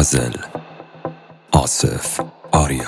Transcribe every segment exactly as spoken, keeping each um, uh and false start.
غزل آصف آریا.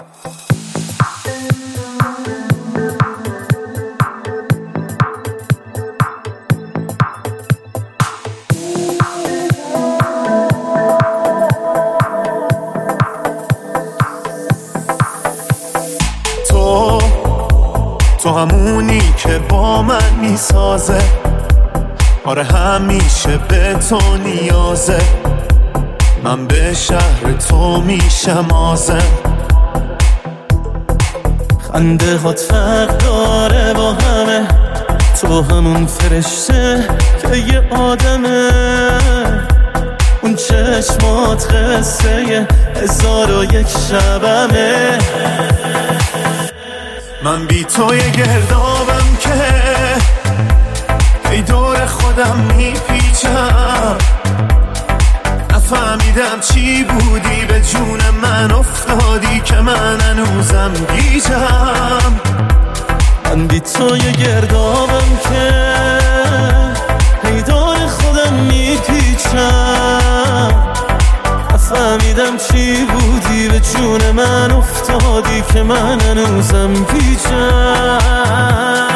تو تو همونی که با من میسازه، آره همیشه به تو نیازه. من به شهر تو میشم آزم. خنده هات فرق داره با همه، تو همون فرشته که یه آدمه. اون چشمات قصه هزار و یک شبمه. من بی تو یه گردابم که ای دور خودم میپیچم. نفهمیدم چی بودی به جون من افتادی که من هنوزم گیجم. من بی تو یه گردابم که ای دور خودم میپیچم. نفهمیدم چی بودی به جون من افتادی که من هنوزم گیجم.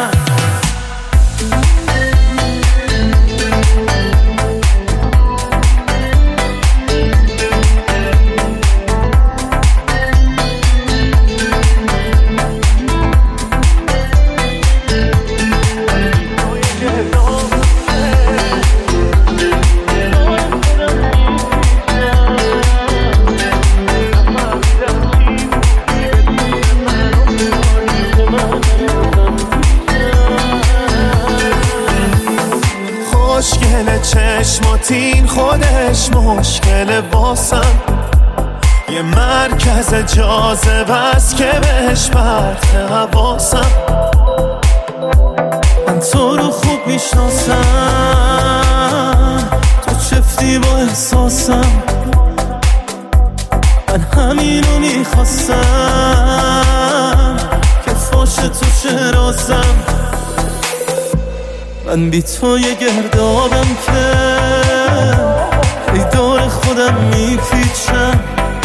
مشکل چشماتین خودش مشکل واسم. یه مرکز جاذبه است که بهش پرت حواسم. من تو رو خوب میشناسم، تو چفتی با احساسم. من همینو میخواستم که فاش تو چه رازم. من بی تو یه گردابم که ای دور خودم میپیچم.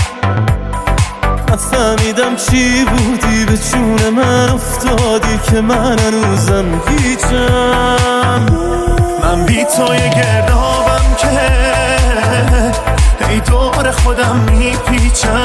نفهمیدم چی بودی به جون من افتادی که من هنوزم گیجم. من بی تو یه گردابم که ای دور خودم میپیچم.